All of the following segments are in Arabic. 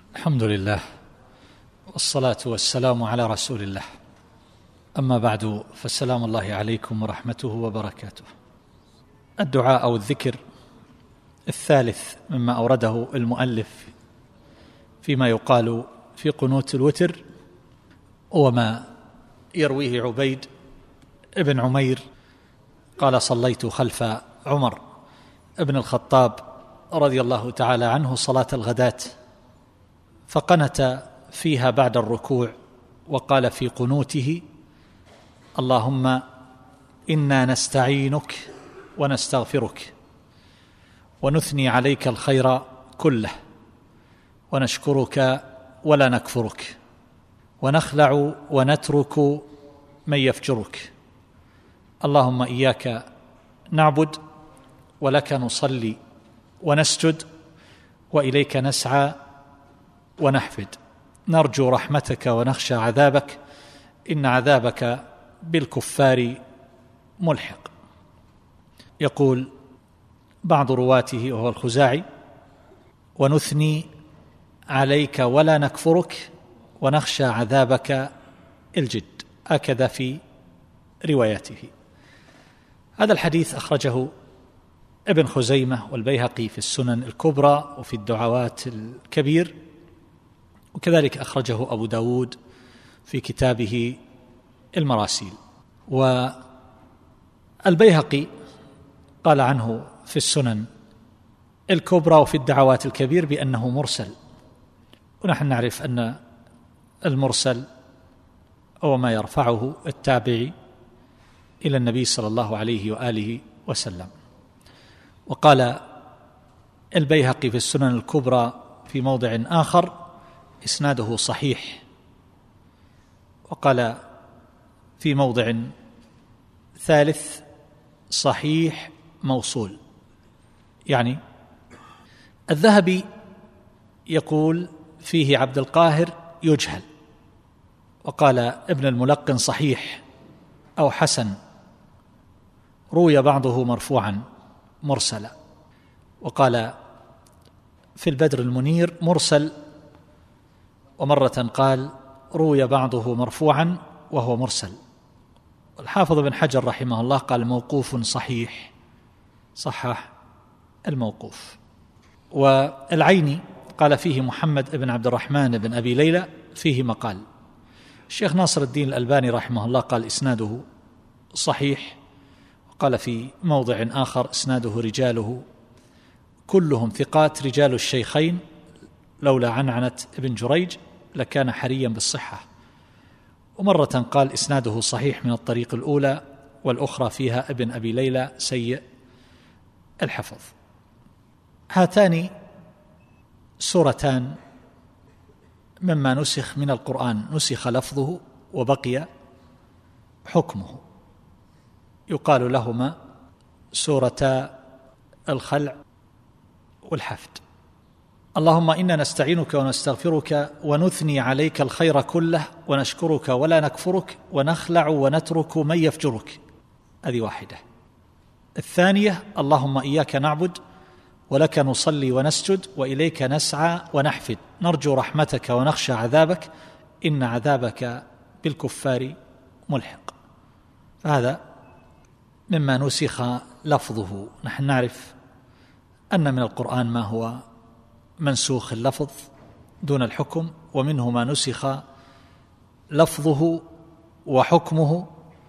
الحمد لله والصلاة والسلام على رسول الله، أما بعد، فالسلام الله عليكم ورحمته وبركاته. الدعاء أو الذكر الثالث مما أورده المؤلف فيما يقال في قنوت الوتر وما يرويه عبيد ابن عمير قال: صليت خلف عمر ابن الخطاب رضي الله تعالى عنه صلاة الغداة، فقنت فيها بعد الركوع وقال في قنوته: اللهم إنا نستعينك ونستغفرك ونثني عليك الخير كله ونشكرك ولا نكفرك ونخلع ونترك من يفجرك. اللهم إياك نعبد ولك نصلي ونسجد وإليك نسعى ونحفد، نرجو رحمتك ونخشى عذابك، إن عذابك بالكفار ملحق. يقول بعض رواته وهو الخزاعي: ونثني عليك ولا نكفرك ونخشى عذابك الجد، هكذا في رواياته. هذا الحديث أخرجه ابن خزيمة والبيهقي في السنن الكبرى وفي الدعوات الكبير، وكذلك أخرجه أبو داود في كتابه المراسيل. والبيهقي قال عنه في السنن الكبرى وفي الدعوات الكبير بأنه مرسل، ونحن نعرف أن المرسل هو ما يرفعه التابعي إلى النبي صلى الله عليه وآله وسلم. وقال البيهقي في السنن الكبرى في موضع آخر: إسناده صحيح. وقال في موضع ثالث: صحيح موصول. يعني الذهبي يقول فيه عبد القاهر يجهل، وقال ابن الملقن: صحيح أو حسن، روي بعضه مرفوعا مرسلا. وقال في البدر المنير: مرسل، ومرة قال روي بعضه مرفوعا وهو مرسل. والحافظ بن حجر رحمه الله قال: موقوف صحيح، صحح الموقوف. والعيني قال فيه محمد بن عبد الرحمن بن أبي ليلى فيه مقال. الشيخ ناصر الدين الألباني رحمه الله قال: إسناده صحيح. وقال في موضع آخر: إسناده رجاله كلهم ثقات رجال الشيخين، لولا عنعنة ابن جريج لكان حريا بالصحة. ومرة قال: إسناده صحيح من الطريق الأولى، والأخرى فيها ابن أبي ليلى سيء الحفظ. هاتان سورتان مما نسخ من القرآن، نسخ لفظه وبقي حكمه، يقال لهما سورتا الخلع والحفد. اللهم إنا نستعينك ونستغفرك ونثني عليك الخير كله ونشكرك ولا نكفرك ونخلع ونترك من يفجرك، هذه واحدة. الثانية: اللهم إياك نعبد ولك نصلي ونسجد وإليك نسعى ونحفد، نرجو رحمتك ونخشى عذابك، إن عذابك بالكفار ملحق. فهذا مما نسخ لفظه. نحن نعرف أن من القرآن ما هو منسوخ اللفظ دون الحكم، ومنه ما نسخ لفظه وحكمه،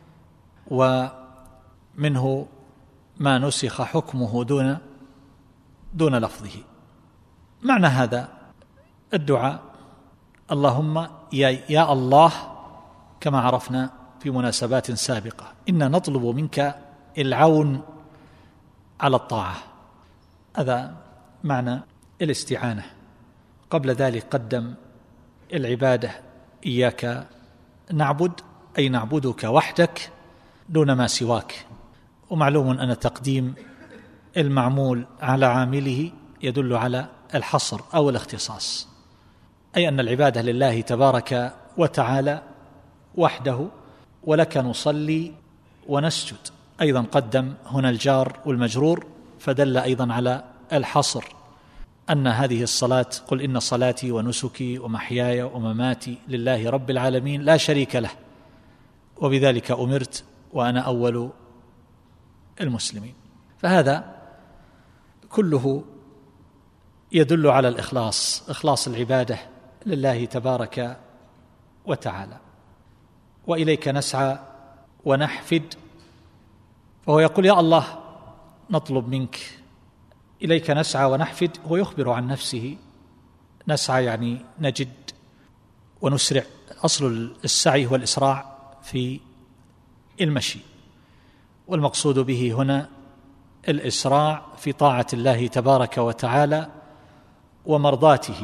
ومنه ما نسخ حكمه دون لفظه. معنى هذا الدعاء: اللهم يا الله، كما عرفنا في مناسبات سابقة، إنا نطلب منك العون على الطاعة، هذا معنى الاستعانة. قبل ذلك قدم العبادة: إياك نعبد، أي نعبدك وحدك دون ما سواك. ومعلوم أن تقديم المعمول على عامله يدل على الحصر أو الاختصاص، أي أن العبادة لله تبارك وتعالى وحده. ولك نصلي ونسجد، أيضا قدم هنا الجار والمجرور، فدل أيضا على الحصر، أن هذه الصلاة قل إن صلاتي ونسكي ومحياي ومماتي لله رب العالمين لا شريك له وبذلك أمرت وأنا أول المسلمين. فهذا كله يدل على الإخلاص، إخلاص العبادة لله تبارك وتعالى. وإليك نسعى ونحفد، فهو يقول يا الله نطلب منك، إليك نسعى ونحفد، هو يخبر عن نفسه. نسعى يعني نجد ونسرع، أصل السعي هو الإسراع في المشي، والمقصود به هنا الإسراع في طاعة الله تبارك وتعالى ومرضاته.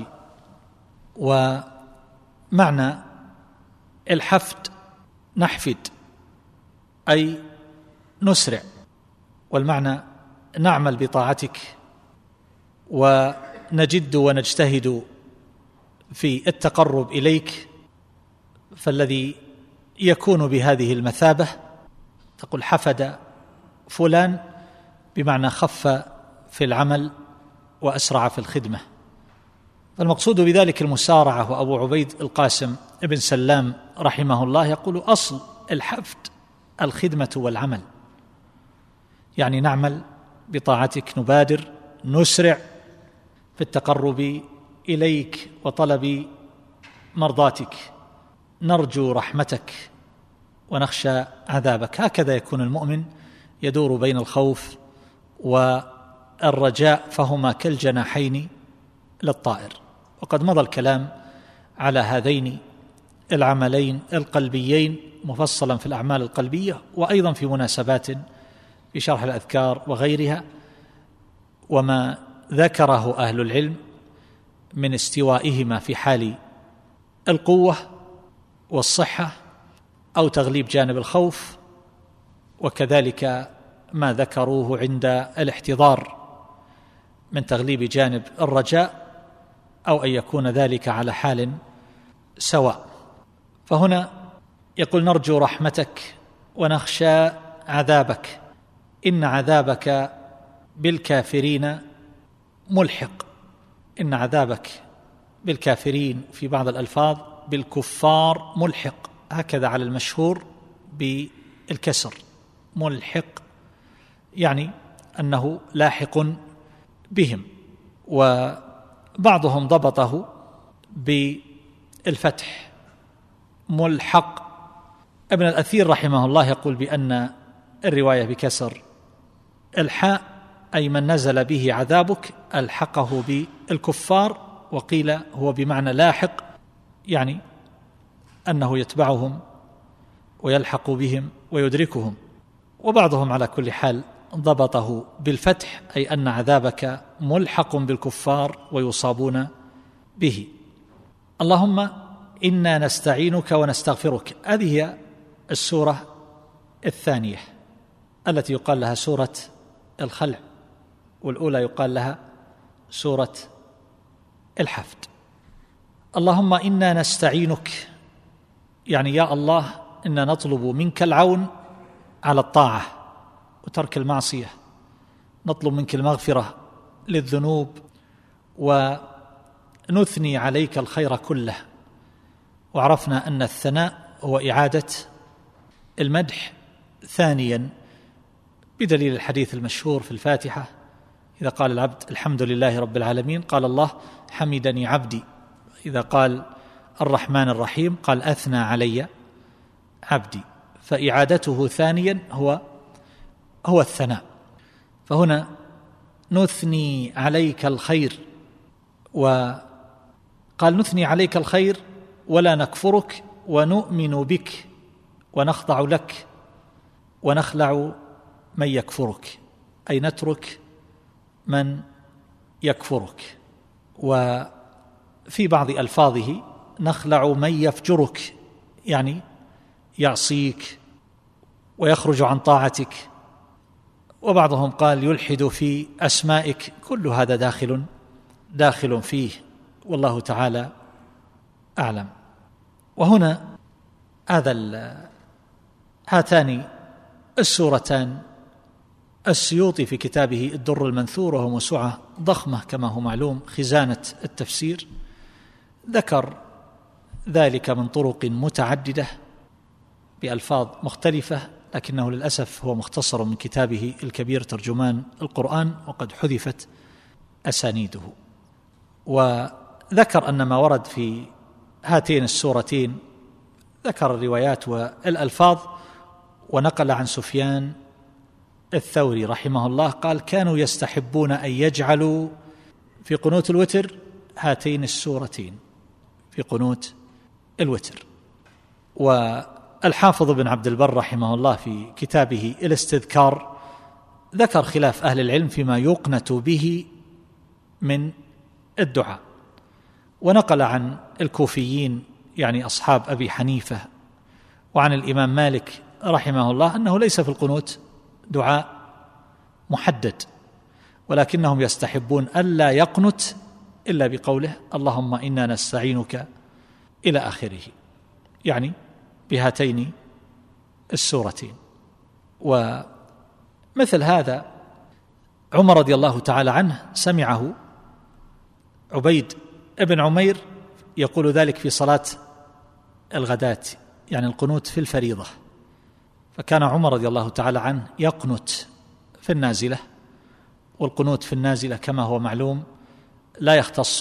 ومعنى الحفد نحفد أي نسرع، والمعنى نعمل بطاعتك ونجد ونجتهد في التقرب إليك. فالذي يكون بهذه المثابة تقول حفد فلان بمعنى خف في العمل وأسرع في الخدمة. فالمقصود بذلك المسارعة. وأبو عبيد القاسم ابن سلام رحمه الله يقول أصل الحفد الخدمة والعمل، يعني نعمل بطاعتك، نبادر نسرع في التقرب إليك وطلب مرضاتك، نرجو رحمتك ونخشى عذابك. هكذا يكون المؤمن يدور بين الخوف والرجاء، فهما كالجناحين للطائر. وقد مضى الكلام على هذين العملين القلبيين مفصلا في الأعمال القلبية، وأيضا في مناسبات في شرح الأذكار وغيرها، وما ذكره أهل العلم من استوائهما في حال القوة والصحة أو تغليب جانب الخوف، وكذلك ما ذكروه عند الاحتضار من تغليب جانب الرجاء، أو أن يكون ذلك على حال سواء. فهنا يقول نرجو رحمتك ونخشى عذابك، إن عذابك بالكافرين ملحق. إن عذابك بالكافرين في بعض الألفاظ بالكفار ملحق، هكذا على المشهور بالكسر، ملحق يعني أنه لاحق بهم. وبعضهم ضبطه بالفتح ملحق. ابن الأثير رحمه الله يقول بأن الرواية بكسر الحاء أي من نزل به عذابك ألحقه بالكفار، وقيل هو بمعنى لاحق يعني أنه يتبعهم ويلحق بهم ويدركهم. وبعضهم على كل حال ضبطه بالفتح أي أن عذابك ملحق بالكفار ويصابون به. اللهم إنا نستعينك ونستغفرك، هذه هي السورة الثانية التي يقال لها سورة الخلع، والأولى يقال لها سورة الحفد. اللهم إنا نستعينك يعني يا الله إنا نطلب منك العون على الطاعة وترك المعصية، نطلب منك المغفرة للذنوب، ونثني عليك الخير كله. وعرفنا أن الثناء هو إعادة المدح ثانيا، بدليل الحديث المشهور في الفاتحة إذا قال العبد الحمد لله رب العالمين قال الله حمدني عبدي، إذا قال الرحمن الرحيم قال أثنى علي عبدي، فإعادته ثانيا هو الثناء. فهنا نثني عليك الخير، وقال نثني عليك الخير ولا نكفرك ونؤمن بك ونخضع لك ونخلع من يكفرك، أي نترك من يكفرك. وفي بعض ألفاظه نخلع من يفجرك يعني يعصيك ويخرج عن طاعتك. وبعضهم قال يلحد في أسمائك، كل هذا داخل فيه، والله تعالى أعلم. وهنا هاتان السورتان السيوطي في كتابه الدر المنثور، وهو موسوعة ضخمة كما هو معلوم، خزانة التفسير، ذكر ذلك من طرق متعددة بألفاظ مختلفة، لكنه للأسف هو مختصر من كتابه الكبير ترجمان القرآن، وقد حذفت أسانيده. وذكر أن ما ورد في هاتين السورتين، ذكر الروايات والألفاظ، ونقل عن سفيان الثوري رحمه الله قال: كانوا يستحبون أن يجعلوا في قنوت الوتر هاتين السورتين في قنوت الوتر. والحافظ بن عبد البر رحمه الله في كتابه الاستذكار ذكر خلاف أهل العلم فيما يقنت به من الدعاء، ونقل عن الكوفيين يعني أصحاب أبي حنيفة وعن الإمام مالك رحمه الله أنه ليس في القنوت دعاء محدد، ولكنهم يستحبون ألا يقنت إلا بقوله اللهم إنا نستعينك إلى آخره، يعني بهاتين السورتين. ومثل هذا عمر رضي الله تعالى عنه سمعه عبيد ابن عمير يقول ذلك في صلاة الغداة، يعني القنوت في الفريضة، فكان عمر رضي الله تعالى عنه يقنت في النازلة، والقنوت في النازلة كما هو معلوم لا يختص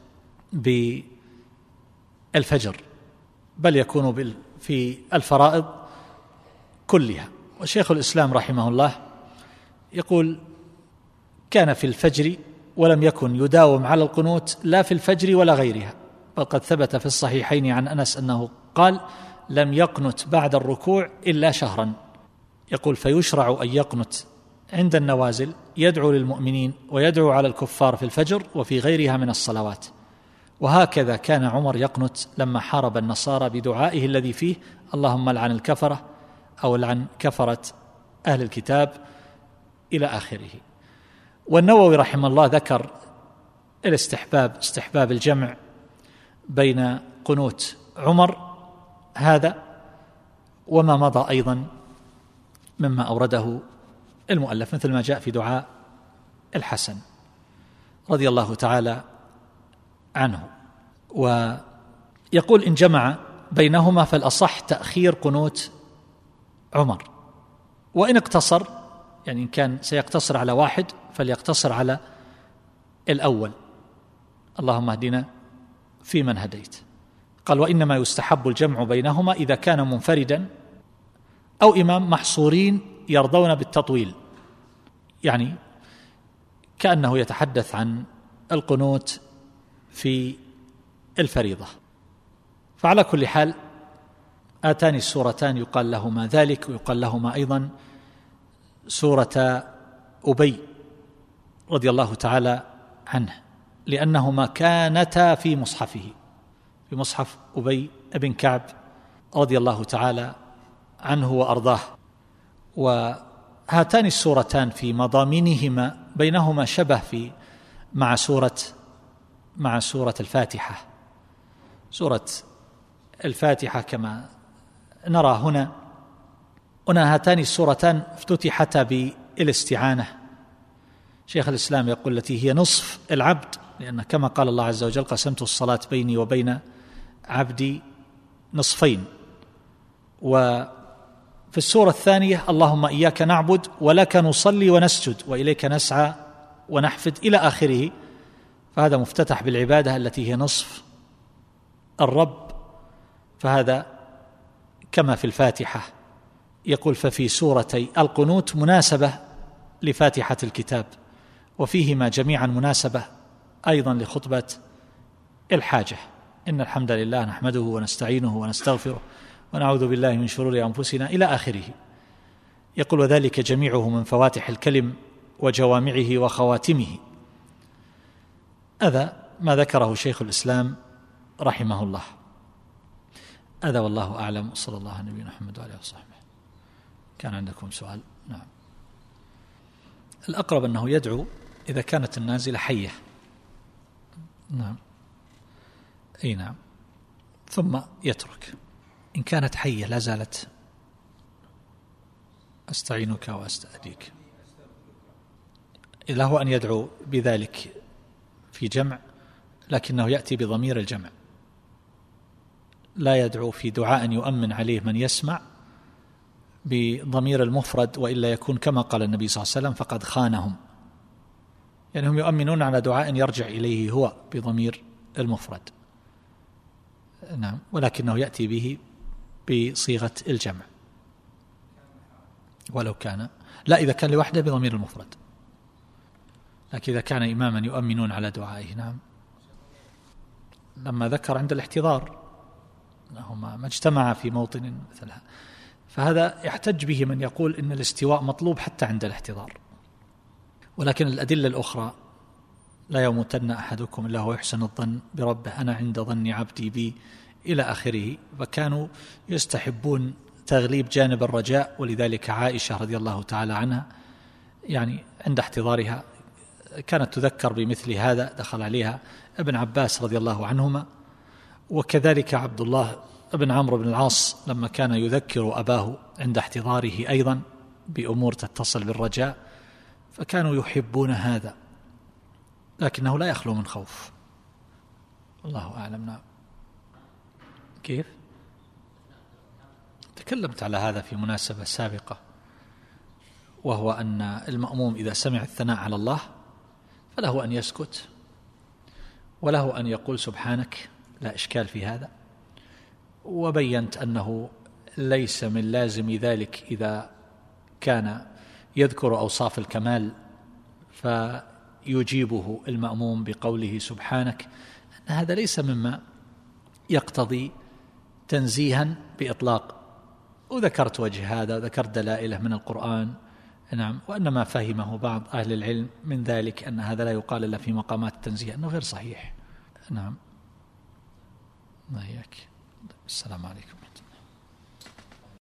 بالفجر، بل يكون في الفرائض كلها. وشيخ الإسلام رحمه الله يقول: كان في الفجر ولم يكن يداوم على القنوت لا في الفجر ولا غيرها، بل قد ثبت في الصحيحين عن أنس أنه قال: لم يقنت بعد الركوع إلا شهرا. يقول: فيشرع أن يقنت عند النوازل، يدعو للمؤمنين ويدعو على الكفار في الفجر وفي غيرها من الصلوات. وهكذا كان عمر يقنت لما حارب النصارى بدعائه الذي فيه اللهم لعن الكفرة أو لعن كفرة أهل الكتاب إلى آخره. والنووي رحمه الله ذكر استحباب الجمع بين قنوت عمر هذا وما مضى أيضا مما أورده المؤلف، مثل ما جاء في دعاء الحسن رضي الله تعالى عنه. ويقول: إن جمع بينهما فالأصح تأخير قنوت عمر، وإن اقتصر، يعني إن كان سيقتصر على واحد فليقتصر على الأول اللهم اهدنا فيمن هديت. قال: وإنما يستحب الجمع بينهما إذا كان منفردا أو إمام محصورين يرضون بالتطويل، يعني كأنه يتحدث عن القنوت في الفريضة. فعلى كل حال آتان السورتان يقال لهما ذلك، ويقال لهما أيضا سورة أبي رضي الله تعالى عنه، لأنهما كانتا في مصحفه، في مصحف أبي بن كعب رضي الله تعالى عنه وأرضاه. وهاتان السورتان في مضامينهما بينهما شبه مع سورة الفاتحة. سورة الفاتحة كما نرى هنا هاتان السورتان افتتحتا بالاستعانة. شيخ الإسلام يقول التي هي نصف العبد، لأن كما قال الله عز وجل: قسمت الصلاة بيني وبين عبدي نصفين. وفي السورة الثانية: اللهم إياك نعبد ولك نصلي ونسجد وإليك نسعى ونحفد إلى آخره. فهذا مفتتح بالعبادة التي هي نصف الرب، فهذا كما في الفاتحة. يقول: ففي سورتي القنوت مناسبة لفاتحة الكتاب، وفيهما جميعا مناسبة أيضا لخطبة الحاجة. إن الحمد لله نحمده ونستعينه ونستغفره ونعوذ بالله من شرور أنفسنا إلى آخره. يقول: وذلك جميعه من فواتح الكلم وجوامعه وخواتمه. هذا ما ذكره شيخ الإسلام رحمه الله. هذا والله أعلم، صلى الله على نبينا محمد وعلى آله وصحبه. كان عندكم سؤال؟ نعم. الأقرب أنه يدعو إذا كانت النازلة حية. نعم، أي نعم، ثم يترك. إن كانت حية لا زالت أستعينك وأستأديك. له أن يدعو بذلك في جمع، لكنه يأتي بضمير الجمع، لا يدعو في دعاء يؤمن عليه من يسمع بضمير المفرد، وإلا يكون كما قال النبي صلى الله عليه وسلم فقد خانهم، يعني هم يؤمنون على دعاء يرجع إليه هو بضمير المفرد. نعم، ولكنه يأتي به بصيغة الجمع ولو كان، لا إذا كان لوحده بضمير المفرد، لكن إذا كان إماما يؤمنون على دعائه. نعم، لما ذكر عند الاحتضار أنهما ما اجتمعا في موطن مثلها، فهذا يحتج به من يقول إن الاستواء مطلوب حتى عند الاحتضار، ولكن الأدلة الأخرى لا يموتن أحدكم إلا هو يحسن الظن بربه أنا عند ظن عبدي بي إلى آخره، فكانوا يستحبون تغليب جانب الرجاء، ولذلك عائشة رضي الله تعالى عنها يعني عند احتضارها كانت تذكر بمثل هذا، دخل عليها ابن عباس رضي الله عنهما، وكذلك عبد الله بن عمرو بن العاص لما كان يذكر أباه عند احتضاره أيضا بأمور تتصل بالرجاء، فكانوا يحبون هذا، لكنه لا يخلو من خوف. الله أعلم. نعم. كيف؟ تكلمت على هذا في مناسبة سابقة، وهو أن المأموم إذا سمع الثناء على الله فله أن يسكت، وله أن يقول سبحانك، لا إشكال في هذا، وبينت أنه ليس من لازم ذلك إذا كان يذكر أوصاف الكمال فيجيبه المأموم بقوله سبحانك، أن هذا ليس مما يقتضي تنزيها بإطلاق، وذكرت وجه هذا، ذكرت دلائله من القرآن. نعم، وأنما فهمه بعض أهل العلم من ذلك أن هذا لا يقال إلا في مقامات التنزيه، أنه غير صحيح. نعم. ما هيك. السلام عليكم.